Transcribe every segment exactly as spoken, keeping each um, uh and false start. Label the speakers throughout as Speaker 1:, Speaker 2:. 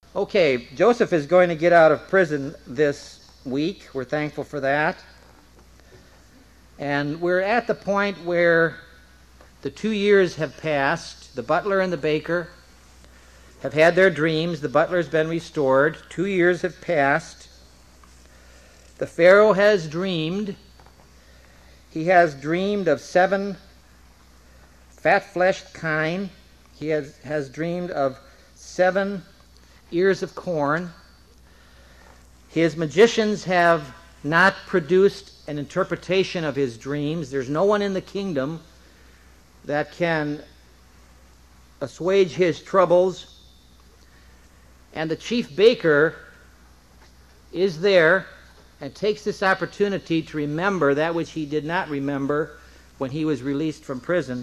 Speaker 1: Okay, Joseph is going to get out of prison this week. We're thankful for that. And we're at the point where the two years have passed. The butler and the baker have had their dreams. The butler's been restored. Two years have passed. The Pharaoh has dreamed. He has dreamed of seven fat-fleshed kine. He has, has dreamed of seven ears of corn. His magicians have not produced an interpretation of his dreams. There's no one in the kingdom that can assuage his troubles. And the chief baker is there and takes this opportunity to remember that which he did not remember when he was released from prison,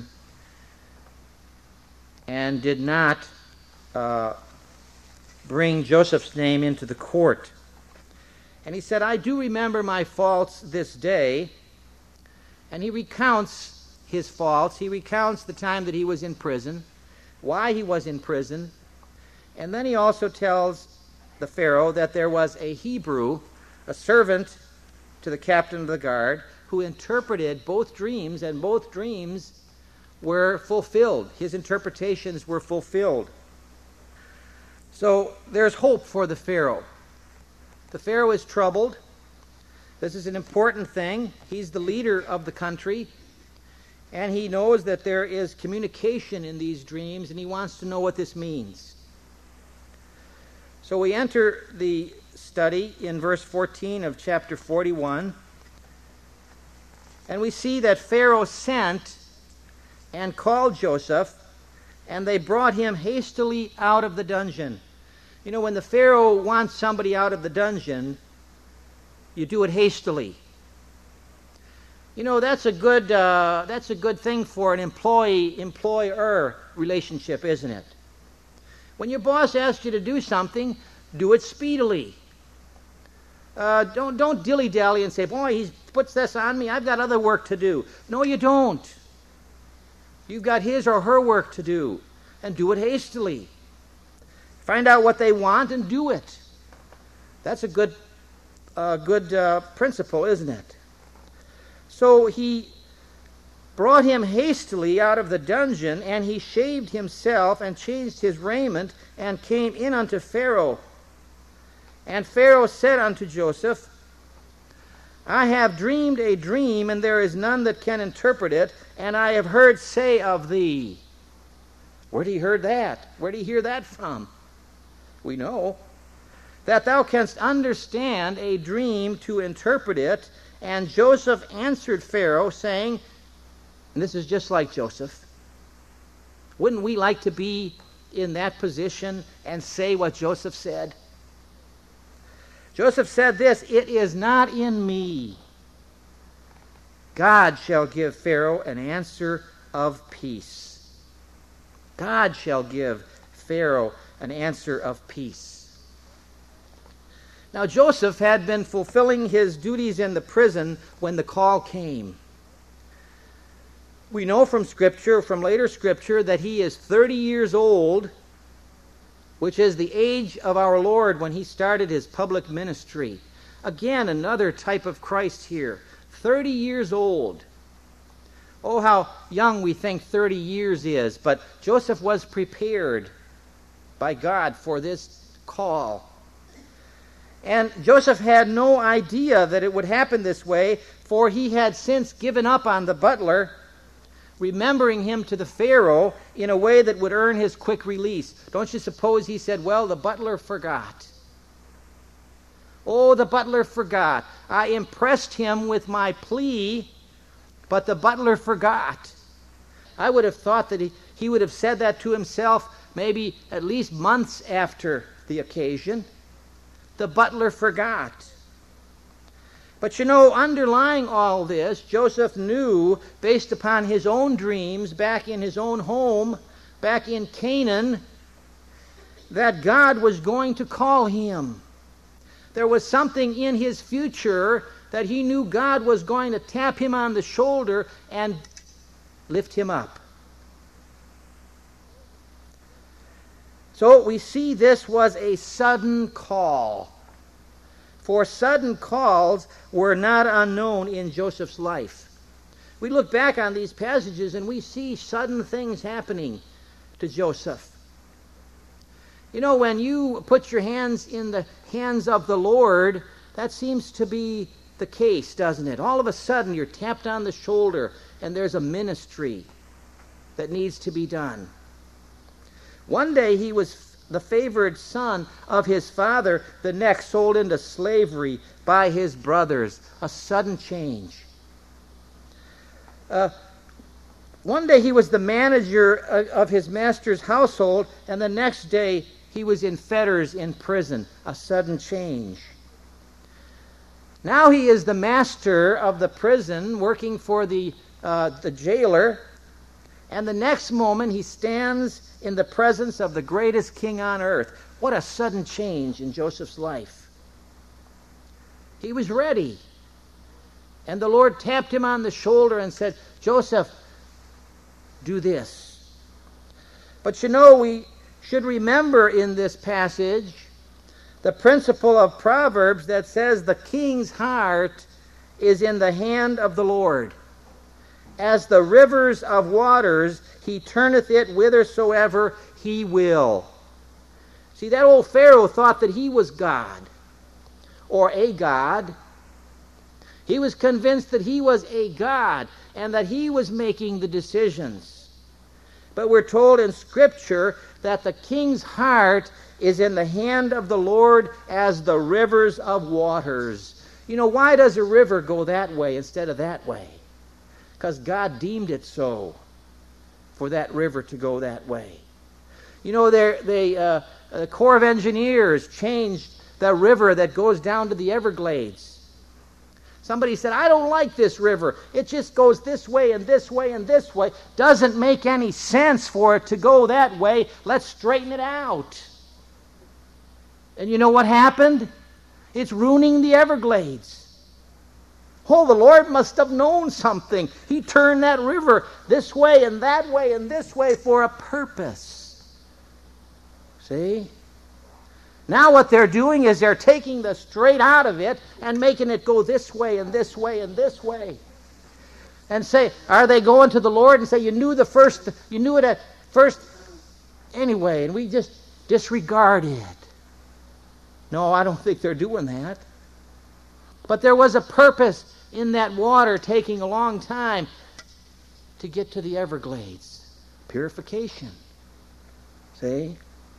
Speaker 1: and did not uh, bring Joseph's name into the court. And he said, I do remember my faults this day. And he recounts his faults. He recounts the time that he was in prison, why he was in prison. And then he also tells the Pharaoh that there was a Hebrew, a servant to the captain of the guard, who interpreted both dreams, and both dreams were fulfilled. His interpretations were fulfilled. So there's hope for the Pharaoh. The Pharaoh is troubled. This is an important thing. He's the leader of the country, and he knows that there is communication in these dreams, and he wants to know what this means. So we enter the study in verse fourteen of chapter forty-one, and we see that Pharaoh sent and called Joseph, and they brought him hastily out of the dungeon. You know, when the Pharaoh wants somebody out of the dungeon, you do it hastily. You know, that's a good uh, that's a good thing for an employee-employer relationship, isn't it? When your boss asks you to do something, do it speedily. Uh, don't don't dilly-dally and say, boy, he puts this on me, I've got other work to do. No, you don't. You've got his or her work to do, and do it hastily. Find out what they want and do it. That's a good, uh, good uh, principle, isn't it? So he brought him hastily out of the dungeon, and he shaved himself and changed his raiment and came in unto Pharaoh. And Pharaoh said unto Joseph, I have dreamed a dream, and there is none that can interpret it, and I have heard say of thee. Where did he heard that? Where did he hear that from? We know that thou canst understand a dream to interpret it. And Joseph answered Pharaoh, saying, and this is just like Joseph, wouldn't we like to be in that position and say what Joseph said? Joseph said this, it is not in me. God shall give Pharaoh an answer of peace. God shall give Pharaoh an answer of peace. Now Joseph had been fulfilling his duties in the prison when the call came. We know from Scripture, from later Scripture, that he is thirty years old, which is the age of our Lord when he started his public ministry. Again, another type of Christ here. thirty years old. Oh, how young we think thirty years is, but Joseph was prepared by God for this call. And Joseph had no idea that it would happen this way, for he had since given up on the butler, remembering him to the Pharaoh in a way that would earn his quick release. Don't you suppose he said, well, the butler forgot. Oh, the butler forgot. I impressed him with my plea, but the butler forgot. I would have thought that he, he would have said that to himself maybe at least months after the occasion. The butler forgot. But you know, underlying all this, Joseph knew, based upon his own dreams back in his own home, back in Canaan, that God was going to call him. There was something in his future that he knew God was going to tap him on the shoulder and lift him up. So we see this was a sudden call. For sudden calls were not unknown in Joseph's life. We look back on these passages and we see sudden things happening to Joseph. You know, when you put your hands in the hands of the Lord, that seems to be the case, doesn't it? All of a sudden you're tapped on the shoulder and there's a ministry that needs to be done. One day he was the favored son of his father, the next sold into slavery by his brothers. A sudden change. Uh, one day he was the manager of his master's household, and the next day he was in fetters in prison. A sudden change. Now he is the master of the prison, working for the, uh, the jailer, and the next moment he stands in the presence of the greatest king on earth. What a sudden change in Joseph's life. He was ready. And the Lord tapped him on the shoulder and said, Joseph, do this. But you know, we should remember in this passage the principle of Proverbs that says the king's heart is in the hand of the Lord. As the rivers of waters, he turneth it whithersoever he will. See, that old Pharaoh thought that he was God, or a god. He was convinced that he was a god, and that he was making the decisions. But we're told in Scripture that the king's heart is in the hand of the Lord as the rivers of waters. You know, why does a river go that way instead of that way? Because God deemed it so for that river to go that way. You know, they, uh, the Corps of Engineers changed the river that goes down to the Everglades. Somebody said, I don't like this river. It just goes this way and this way and this way. Doesn't make any sense for it to go that way. Let's straighten it out. And you know what happened? It's ruining the Everglades. Oh, the Lord must have known something. He turned that river this way and that way and this way for a purpose. See? Now what they're doing is they're taking the straight out of it and making it go this way and this way and this way. And say, are they going to the Lord and say, you knew the first, you knew it at first anyway, and we just disregard it. No, I don't think they're doing that. But there was a purpose in that water taking a long time to get to the Everglades. Purification. See?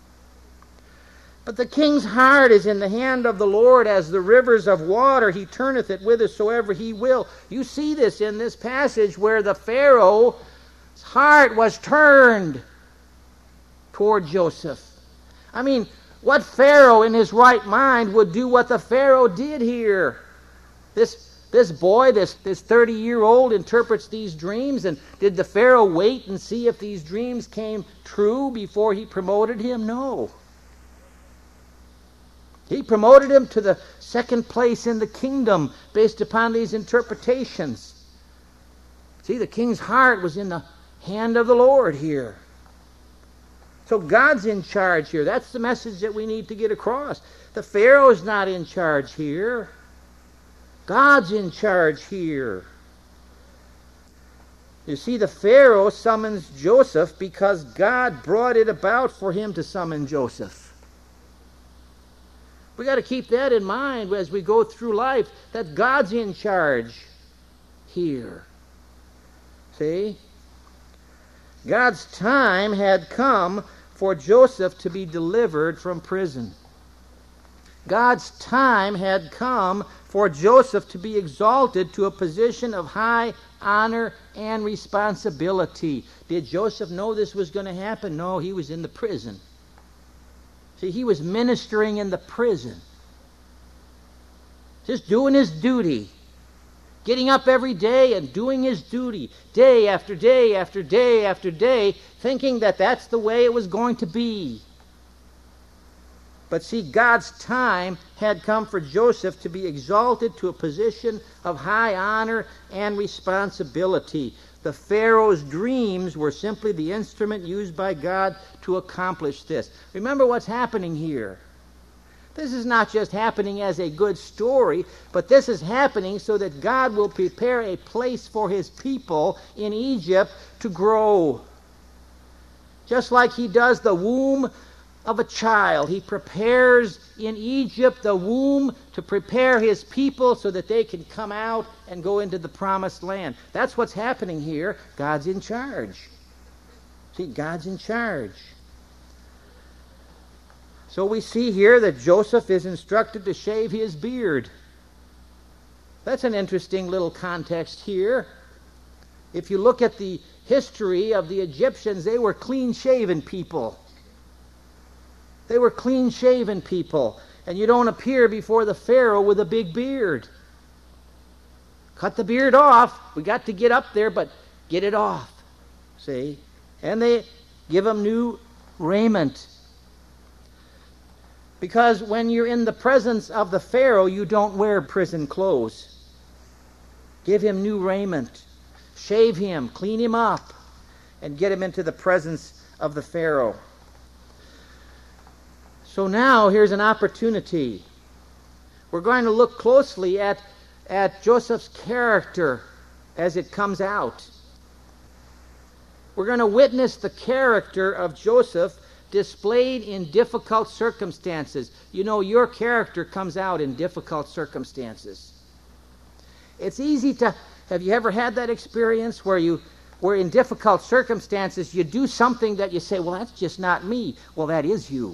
Speaker 1: But the king's heart is in the hand of the Lord as the rivers of water. He turneth it whithersoever he will. You see this in this passage where the Pharaoh's heart was turned toward Joseph. I mean, what Pharaoh in his right mind would do what the Pharaoh did here? This, this boy, this, this thirty-year-old interprets these dreams, and did the Pharaoh wait and see if these dreams came true before he promoted him? No. He promoted him to the second place in the kingdom based upon these interpretations. See, the king's heart was in the hand of the Lord here. So God's in charge here. That's the message that we need to get across. The Pharaoh's not in charge here. God's in charge here. You see, the Pharaoh summons Joseph because God brought it about for him to summon Joseph. We got to keep that in mind as we go through life, that God's in charge here. See? God's time had come for Joseph to be delivered from prison. God's time had come for Joseph to be exalted to a position of high honor and responsibility. Did Joseph know this was going to happen? No, he was in the prison. See, he was ministering in the prison. Just doing his duty. Getting up every day and doing his duty. Day after day after day after day. Thinking that that's the way it was going to be. But see, God's time had come for Joseph to be exalted to a position of high honor and responsibility. The The Pharaoh's dreams were simply the instrument used by God to accomplish this. Remember what's happening here. This is not just happening as a good story, but this is happening so that God will prepare a place for his people in Egypt to grow. Just like he does the womb of a child. He prepares in Egypt the womb to prepare his people so that they can come out and go into the promised land. That's what's happening here. God's in charge. See, God's in charge. So we see here that Joseph is instructed to shave his beard. That's an interesting little context here. If you look at the history of the Egyptians, they were clean-shaven people. They were clean-shaven people. And you don't appear before the Pharaoh with a big beard. Cut the beard off. We got to get up there, but get it off. See? And they give him new raiment. Because when you're in the presence of the Pharaoh, you don't wear prison clothes. Give him new raiment. Shave him, clean him up, and get him into the presence of the Pharaoh. So now here's an opportunity. We're going to look closely at, at Joseph's character as it comes out. We're going to witness the character of Joseph displayed in difficult circumstances. You know, your character comes out in difficult circumstances. It's easy to, have you ever had that experience where you, where in difficult circumstances you do something that you say, well, that's just not me. Well, that is you.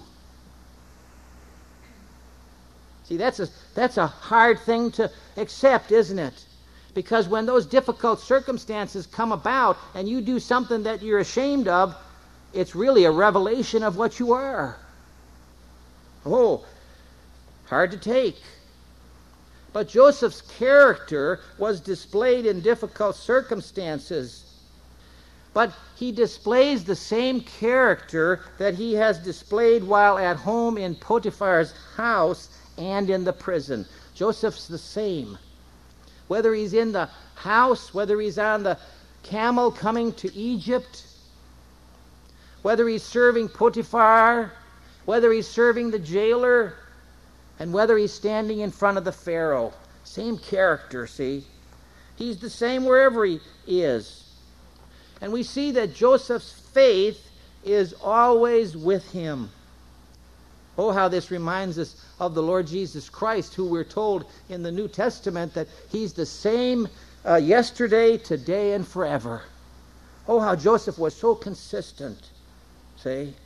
Speaker 1: See, that's a, that's a hard thing to accept, isn't it? Because when those difficult circumstances come about and you do something that you're ashamed of, it's really a revelation of what you are. Oh, hard to take. But Joseph's character was displayed in difficult circumstances. But he displays the same character that he has displayed while at home in Potiphar's house and in the prison. Joseph's the same. Whether he's in the house, whether he's on the camel coming to Egypt, whether he's serving Potiphar, whether he's serving the jailer, and whether he's standing in front of the Pharaoh. Same character, see? He's the same wherever he is. And we see that Joseph's faith is always with him. Oh, how this reminds us of the Lord Jesus Christ, who we're told in the New Testament that he's the same uh, yesterday, today, and forever. Oh, how Joseph was so consistent. See?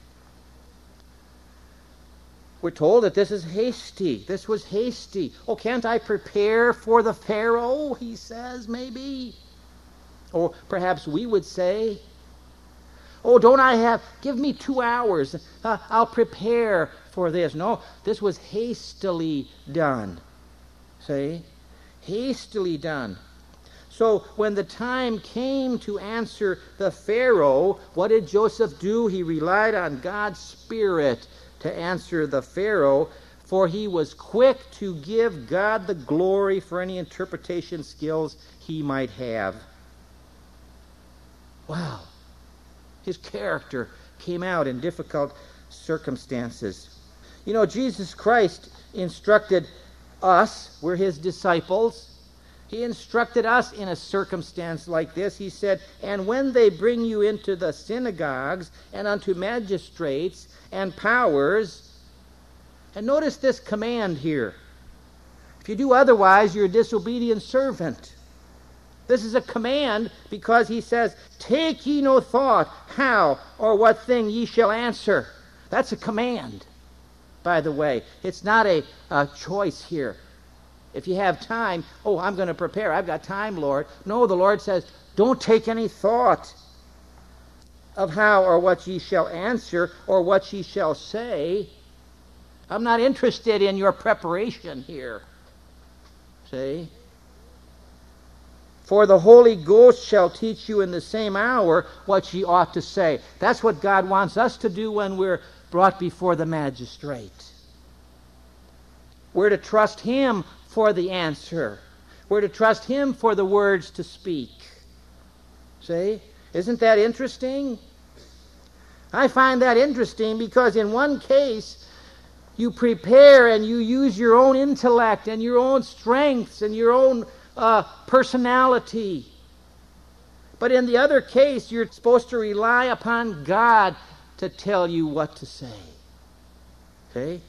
Speaker 1: We're told that this is hasty. This was hasty. Oh, can't I prepare for the Pharaoh, he says, maybe? Or perhaps we would say, oh, don't I have, give me two hours. Uh, I'll prepare for this. No, this was hastily done. See? Hastily done. So when the time came to answer the Pharaoh, what did Joseph do? He relied on God's Spirit to answer the Pharaoh, for he was quick to give God the glory for any interpretation skills he might have. Wow. His character came out in difficult circumstances. You know, Jesus Christ instructed us, we're his disciples. He instructed us in a circumstance like this. He said, and when they bring you into the synagogues and unto magistrates and powers, and notice this command here. If you do otherwise, you're a disobedient servant. This is a command because he says, take ye no thought how or what thing ye shall answer. That's a command, by the way. It's not a, a choice here. If you have time, oh, I'm going to prepare. I've got time, Lord. No, the Lord says, don't take any thought of how or what ye shall answer or what ye shall say. I'm not interested in your preparation here. See? For the Holy Ghost shall teach you in the same hour what ye ought to say. That's what God wants us to do when we're brought before the magistrate. We're to trust him for the answer. We're to trust him for the words to speak. See? Isn't that interesting? I find that interesting because in one case, you prepare and you use your own intellect and your own strengths and your own uh, personality. But in the other case, you're supposed to rely upon God to tell you what to say. Okay?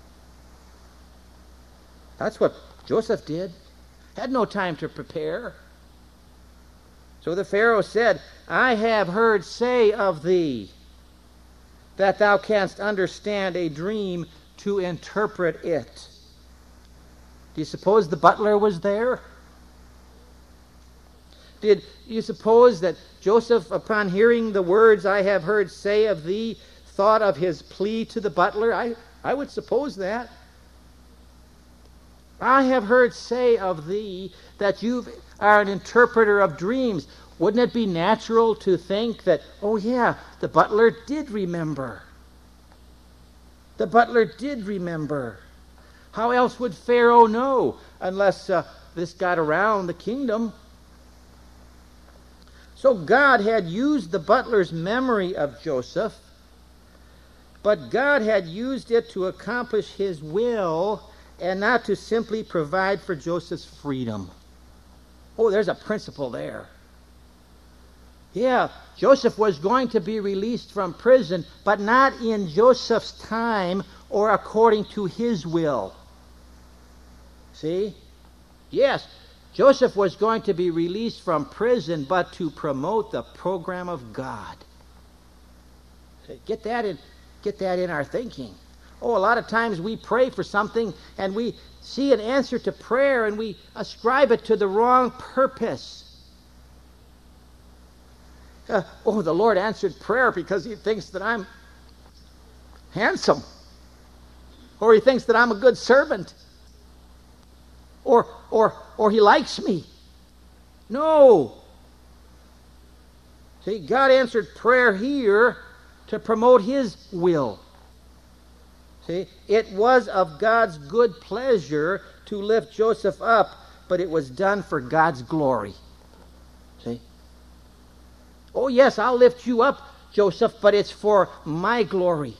Speaker 1: That's what Joseph did. Had no time to prepare. So the Pharaoh said, I have heard say of thee that thou canst understand a dream to interpret it. Do you suppose the butler was there? Did you suppose that Joseph, upon hearing the words I have heard say of thee, thought of his plea to the butler? I, I would suppose that. I have heard say of thee that you are an interpreter of dreams. Wouldn't it be natural to think that, oh yeah, the butler did remember? The butler did remember. How else would Pharaoh know unless uh, this got around the kingdom? So God had used the butler's memory of Joseph, but God had used it to accomplish his will and not to simply provide for Joseph's freedom. Oh, there's a principle there. Yeah, Joseph was going to be released from prison, but not in Joseph's time or according to his will. See? Yes, Joseph was going to be released from prison, but to promote the program of God. Get that in, get that in our thinking. Oh, a lot of times we pray for something and we see an answer to prayer and we ascribe it to the wrong purpose. Uh, oh, the Lord answered prayer because he thinks that I'm handsome. Or he thinks that I'm a good servant. Or, or, or he likes me. No. See, God answered prayer here to promote his will. See, it was of God's good pleasure to lift Joseph up, but it was done for God's glory. See? Oh, yes, I'll lift you up, Joseph, but it's for my glory.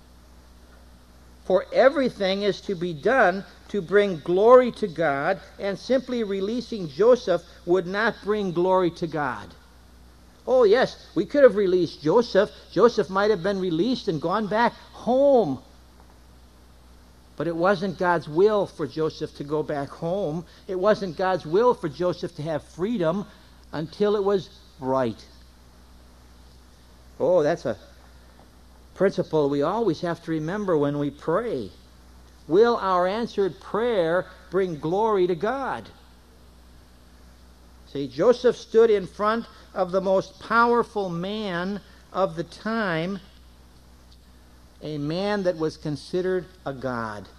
Speaker 1: For everything is to be done to bring glory to God, and simply releasing Joseph would not bring glory to God. Oh, yes, we could have released Joseph. Joseph might have been released and gone back home. But it wasn't God's will for Joseph to go back home. It wasn't God's will for Joseph to have freedom until it was right. Oh, that's a principle we always have to remember when we pray. Will our answered prayer bring glory to God? See, Joseph stood in front of the most powerful man of the time, a man that was considered a god.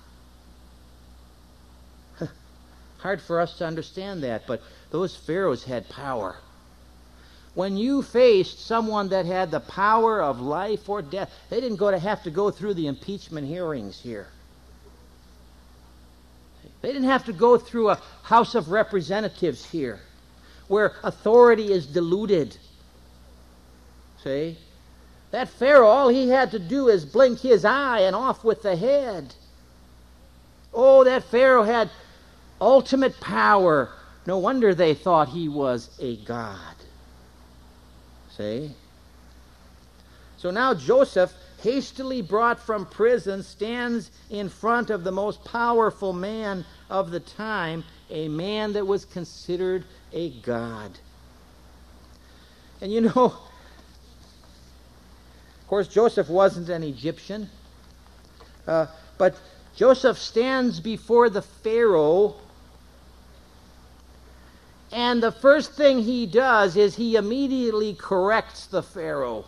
Speaker 1: Hard for us to understand that, but those pharaohs had power. When you faced someone that had the power of life or death, they didn't go to have to go through the impeachment hearings here. They didn't have to go through a House of Representatives here, where authority is diluted. See? That Pharaoh, all he had to do is blink his eye and off with the head. Oh, that Pharaoh had ultimate power. No wonder they thought he was a god. See? So now Joseph, hastily brought from prison, stands in front of the most powerful man of the time, a man that was considered a god. And you know, of course, Joseph wasn't an Egyptian, uh, but Joseph stands before the Pharaoh, and the first thing he does is he immediately corrects the Pharaoh.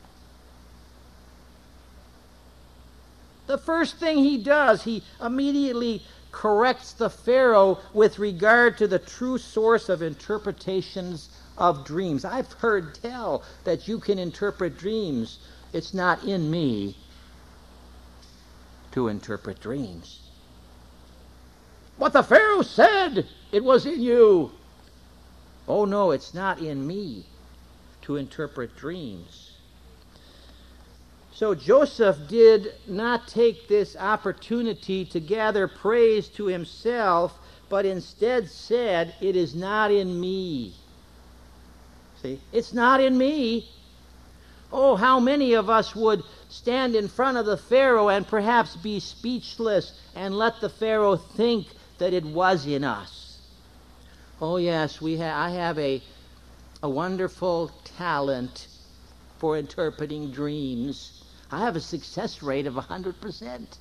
Speaker 1: The first thing he does, he immediately corrects the Pharaoh with regard to the true source of interpretations of dreams. I've heard tell that you can interpret dreams. It's not in me to interpret dreams. What the Pharaoh said, it was in you. Oh no, it's not in me. to interpret dreams. So Joseph did not take this opportunity to gather praise to himself, but instead said, "It is not in me." See, it's not in me. Oh, how many of us would stand in front of the Pharaoh and perhaps be speechless and let the Pharaoh think that it was in us. Oh yes, we ha- I have a, a wonderful talent for interpreting dreams. I have a success rate of one hundred percent.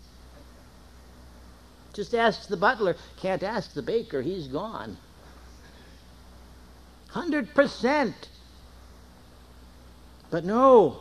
Speaker 1: Just ask the butler. Can't ask the baker. He's gone. one hundred percent. But no.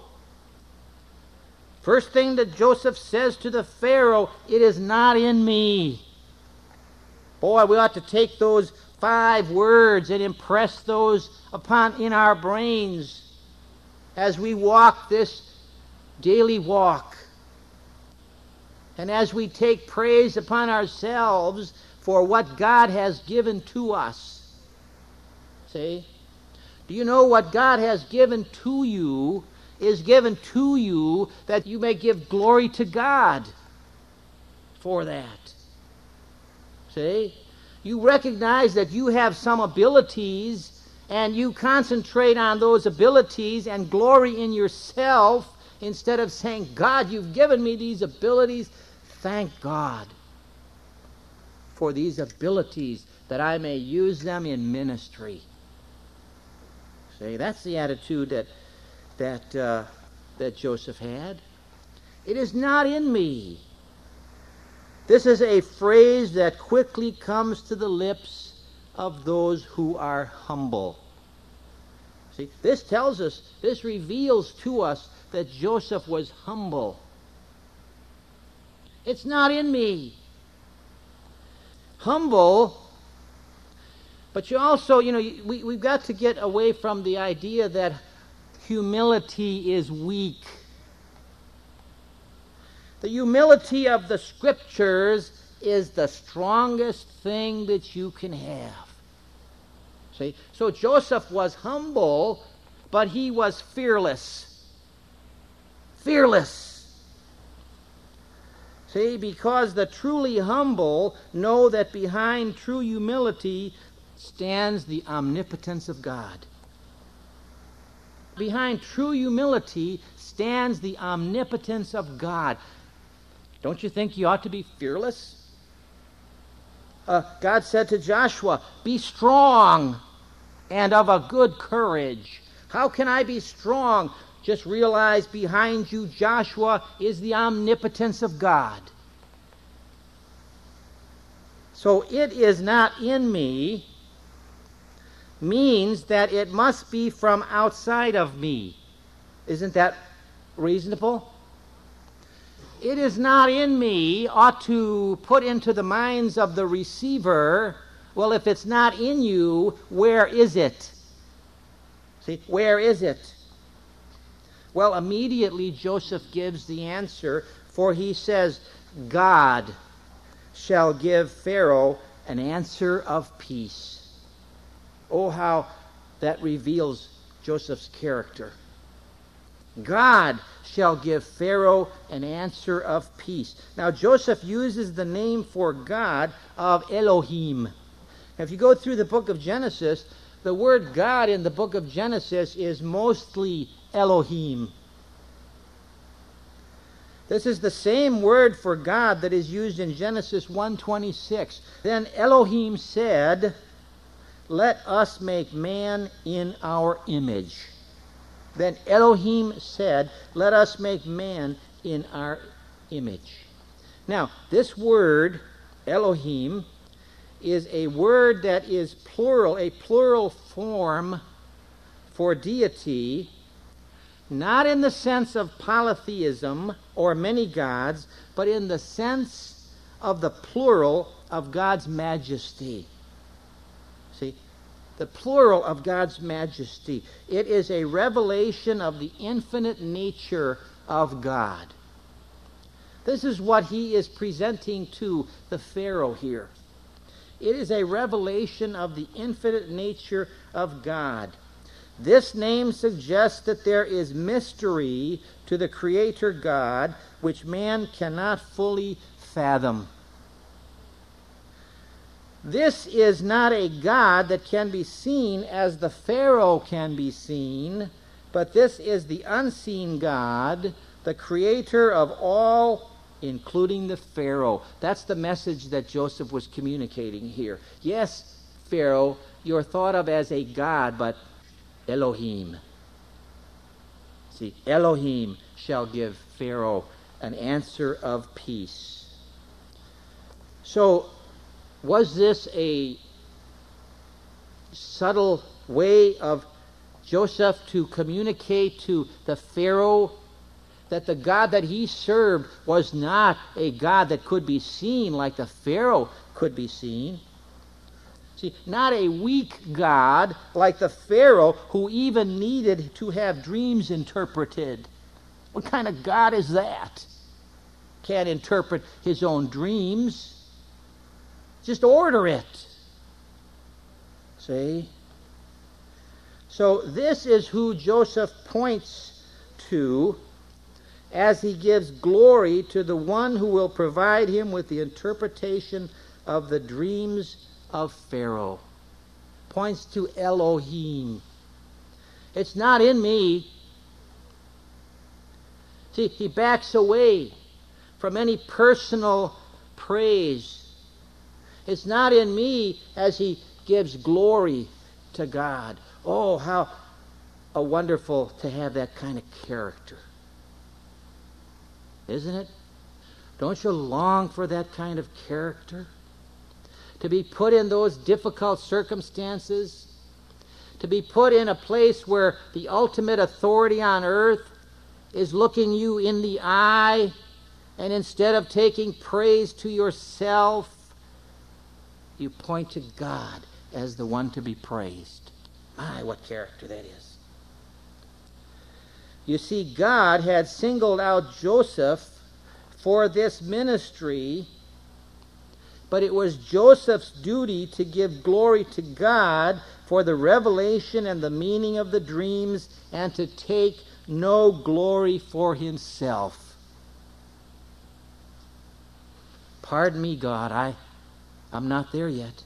Speaker 1: First thing that Joseph says to the Pharaoh, "It is not in me." Boy, we ought to take those five words and impress those upon in our brains as we walk this daily walk. And as we take praise upon ourselves for what God has given to us. See? Do you know what God has given to you is given to you that you may give glory to God for that? See? You recognize that you have some abilities and you concentrate on those abilities and glory in yourself instead of saying, "God, you've given me these abilities. Thank God for these abilities that I may use them in ministry." See, that's the attitude that that uh, that Joseph had. It is not in me. This is a phrase that quickly comes to the lips of those who are humble. See, this tells us, this reveals to us that Joseph was humble. It's not in me. Humble, but you also, you know, we, we've got to get away from the idea that humility is weak. The humility of the Scriptures is the strongest thing that you can have. See? So Joseph was humble, but he was fearless. Fearless. See, because the truly humble know that behind true humility stands the omnipotence of God. Behind true humility stands the omnipotence of God. Don't you think you ought to be fearless? Uh, God said to Joshua, "Be strong and of a good courage." How can I be strong? Just realize behind you, Joshua, is the omnipotence of God. So it is not in me means that it must be from outside of me. Isn't that reasonable? It is not in me ought to put into the minds of the receiver, well, if it's not in you, where is it? See, where is it? Well, immediately Joseph gives the answer, for he says, "God shall give Pharaoh an answer of peace." Oh, how that reveals Joseph's character. God shall give Pharaoh an answer of peace. Now, Joseph uses the name for God of Elohim. Now, if you go through the book of Genesis, the word God in the book of Genesis is mostly Elohim. This is the same word for God that is used in Genesis one twenty-six. Then Elohim said, "Let us make man in our image." Then Elohim said, "Let us make man in our image." Now, this word, Elohim, is a word that is plural, a plural form for deity, not in the sense of polytheism or many gods, but in the sense of the plural of God's majesty. See? The plural of God's majesty. It is a revelation of the infinite nature of God. This is what he is presenting to the Pharaoh here. It is a revelation of the infinite nature of God. This name suggests that there is mystery to the Creator God which man cannot fully fathom. This is not a God that can be seen as the Pharaoh can be seen, but this is the unseen God, the Creator of all, including the Pharaoh. That's the message that Joseph was communicating here. Yes, Pharaoh, you're thought of as a God, but Elohim. See, Elohim shall give Pharaoh an answer of peace. So, was this a subtle way of Joseph to communicate to the Pharaoh that the God that he served was not a God that could be seen like the Pharaoh could be seen? See, not a weak God like the Pharaoh who even needed to have dreams interpreted. What kind of God is that? Can't interpret his own dreams. Just order it. See? So this is who Joseph points to as he gives glory to the one who will provide him with the interpretation of the dreams of Pharaoh. Points to Elohim. It's not in me. See, he backs away from any personal praise. It's not in me as he gives glory to God. Oh, how a wonderful to have that kind of character. Isn't it? Don't you long for that kind of character? To be put in those difficult circumstances? To be put in a place where the ultimate authority on earth is looking you in the eye, and instead of taking praise to yourself, you point to God as the one to be praised. My, what character that is. You see, God had singled out Joseph for this ministry, but it was Joseph's duty to give glory to God for the revelation and the meaning of the dreams, and to take no glory for himself. Pardon me, God, I I'm not there yet.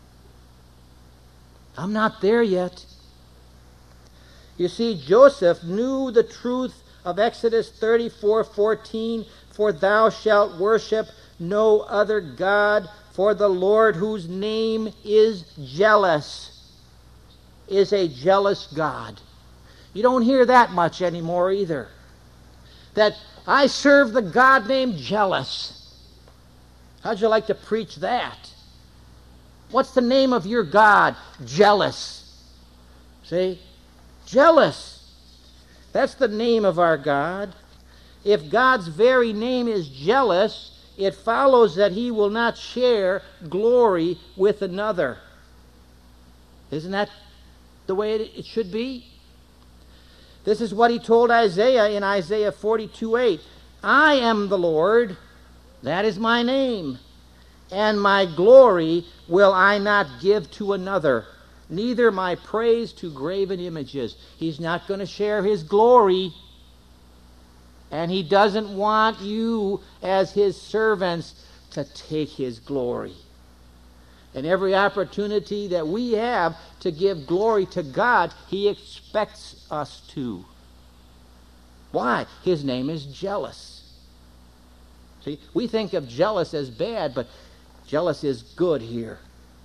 Speaker 1: I'm not there yet. You see, Joseph knew the truth of Exodus thirty-four fourteen, for thou shalt worship no other God, for the Lord, whose name is jealous, is a jealous God. You don't hear that much anymore either. That I serve the God named Jealous. How'd you like to preach that? What's the name of your God? Jealous. See? Jealous. That's the name of our God. If God's very name is jealous, it follows that he will not share glory with another. Isn't that the way it should be? This is what he told Isaiah in Isaiah forty-two eight. I am the Lord, that is my name, and my glory will I not give to another, neither my praise to graven images. He's not going to share his glory, and he doesn't want you as his servants to take his glory. And every opportunity that we have to give glory to God, he expects us to. Why? His name is jealous. See, we think of jealous as bad, but jealous is good here.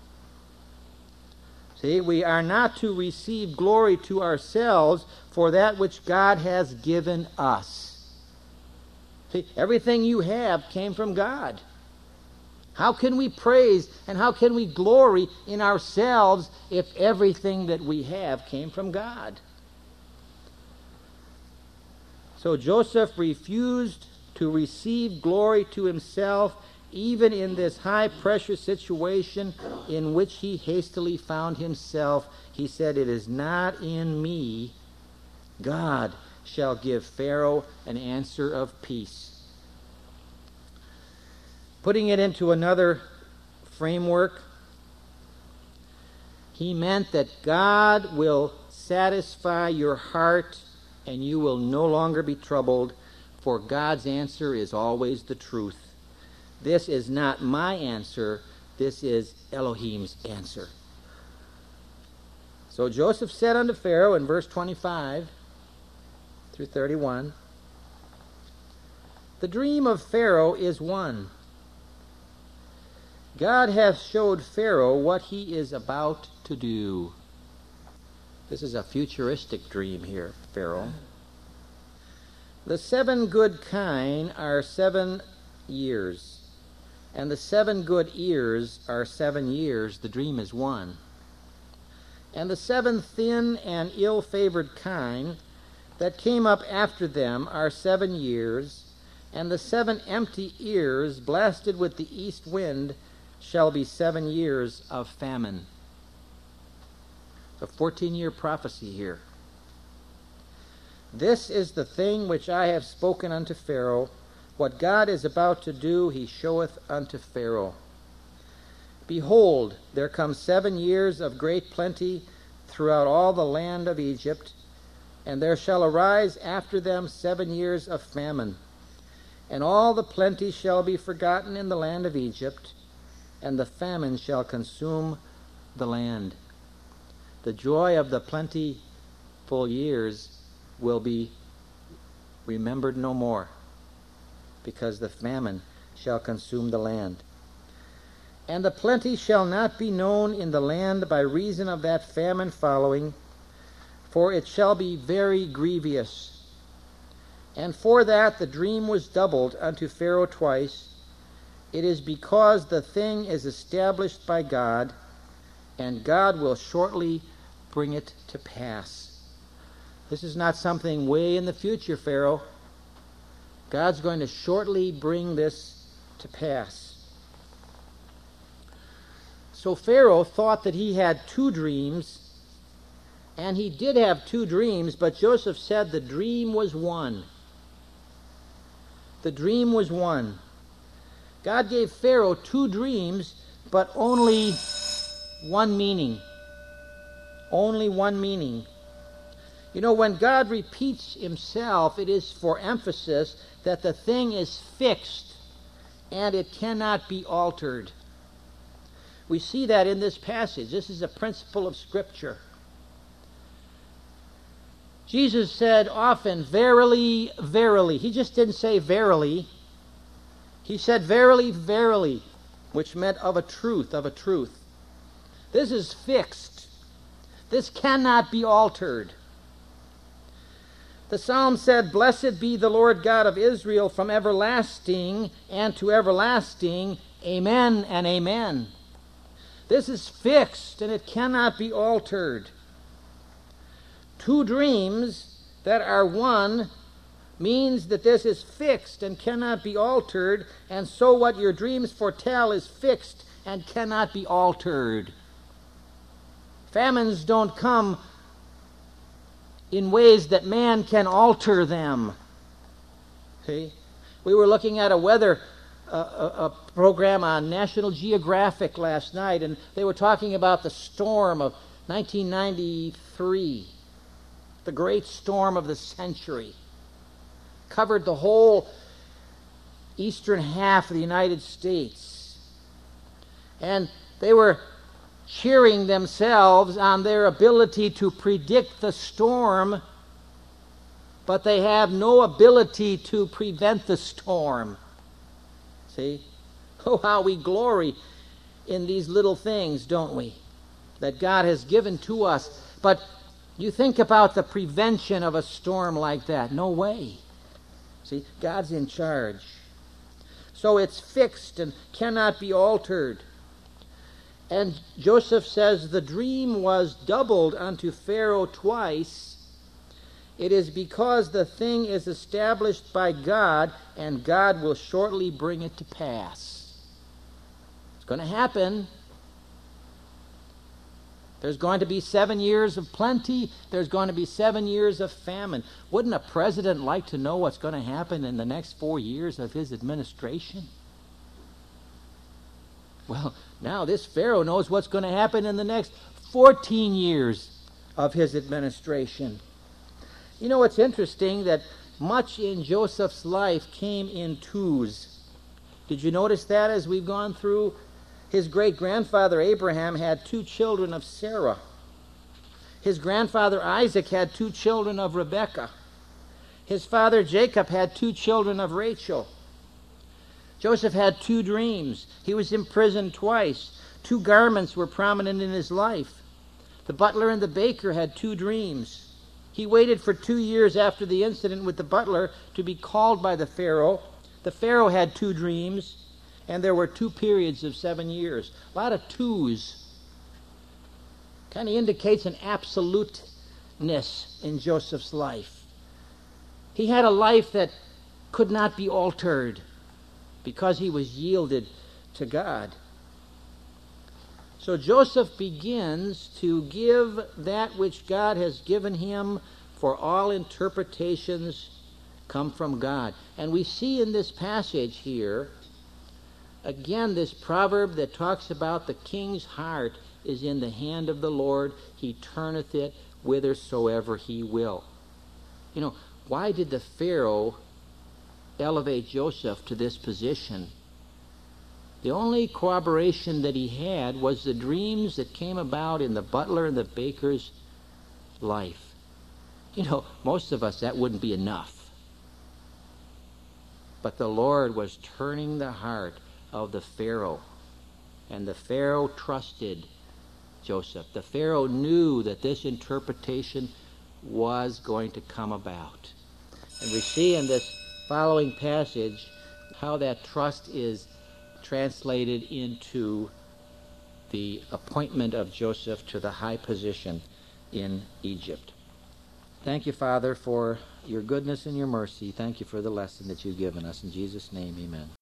Speaker 1: See, we are not to receive glory to ourselves for that which God has given us. See, everything you have came from God. How can we praise and how can we glory in ourselves if everything that we have came from God? So Joseph refused to receive glory to himself, even in this high-pressure situation in which he hastily found himself. He said, "It is not in me. God shall give Pharaoh an answer of peace." Putting it into another framework, he meant that God will satisfy your heart, and you will no longer be troubled, for God's answer is always the truth. This is not my answer, this is Elohim's answer. So Joseph said unto Pharaoh in verse twenty-five through thirty-one, the dream of Pharaoh is one. God hath showed Pharaoh what he is about to do. This is a futuristic dream here, Pharaoh. The seven good kine are seven years, and the seven good ears are seven years. The dream is one. And the seven thin and ill-favored kine that came up after them are seven years, and the seven empty ears blasted with the east wind shall be seven years of famine. A fourteen-year prophecy here. This is the thing which I have spoken unto Pharaoh. What God is about to do, he showeth unto Pharaoh. Behold, there come seven years of great plenty throughout all the land of Egypt, and there shall arise after them seven years of famine. And all the plenty shall be forgotten in the land of Egypt, and the famine shall consume the land. The joy of the plentiful years will be remembered no more, because the famine shall consume the land. And the plenty shall not be known in the land by reason of that famine following, for it shall be very grievous. And for that the dream was doubled unto Pharaoh twice. It is because the thing is established by God, and God will shortly bring it to pass. This is not something way in the future, Pharaoh. God's going to shortly bring this to pass. So Pharaoh thought that he had two dreams, and he did have two dreams, but Joseph said the dream was one. The dream was one. God gave Pharaoh two dreams, but only one meaning. Only one meaning. You know, when God repeats himself, it is for emphasis that the thing is fixed and it cannot be altered. We see that in this passage. This is a principle of Scripture. Jesus said often, verily, verily. He just didn't say verily. He said, verily, verily, which meant of a truth, of a truth. This is fixed. This cannot be altered. The psalm said, blessed be the Lord God of Israel from everlasting and to everlasting. Amen and amen. This is fixed and it cannot be altered. Two dreams that are one means that this is fixed and cannot be altered, and so what your dreams foretell is fixed and cannot be altered. Famines don't come in ways that man can alter them. See? We were looking at a weather uh, a, a program on National Geographic last night, and they were talking about the storm of nineteen ninety-three, the great storm of the century. Covered the whole eastern half of the United States. And they were cheering themselves on their ability to predict the storm, but they have no ability to prevent the storm. See? Oh, how we glory in these little things, don't we? That God has given to us. But you think about the prevention of a storm like that. No way. See, God's in charge. So it's fixed and cannot be altered. And Joseph says, the dream was doubled unto Pharaoh twice. It is because the thing is established by God, and God will shortly bring it to pass. It's going to happen. There's going to be seven years of plenty. There's going to be seven years of famine. Wouldn't a president like to know what's going to happen in the next four years of his administration? Well, now this Pharaoh knows what's going to happen in the next fourteen years of his administration. You know, it's interesting that much in Joseph's life came in twos. Did you notice that as we've gone through? His great-grandfather Abraham had two children of Sarah. His grandfather Isaac had two children of Rebekah. His father Jacob had two children of Rachel. Joseph had two dreams. He was imprisoned twice. Two garments were prominent in his life. The butler and the baker had two dreams. He waited for two years after the incident with the butler to be called by the Pharaoh. The Pharaoh had two dreams, and there were two periods of seven years. A lot of twos. Kind of indicates an absoluteness in Joseph's life. He had a life that could not be altered because he was yielded to God. So Joseph begins to give that which God has given him, for all interpretations come from God. And we see in this passage here, again, this proverb that talks about the king's heart is in the hand of the Lord. He turneth it whithersoever he will. You know, why did the Pharaoh elevate Joseph to this position? The only corroboration that he had was the dreams that came about in the butler and the baker's life. You know, most of us, that wouldn't be enough. But the Lord was turning the heart of the Pharaoh, and the Pharaoh trusted Joseph. The Pharaoh knew that this interpretation was going to come about. And we see in this following passage how that trust is translated into the appointment of Joseph to the high position in Egypt. Thank you, Father, for your goodness and your mercy. Thank you for the lesson that you've given us. In Jesus' name, amen.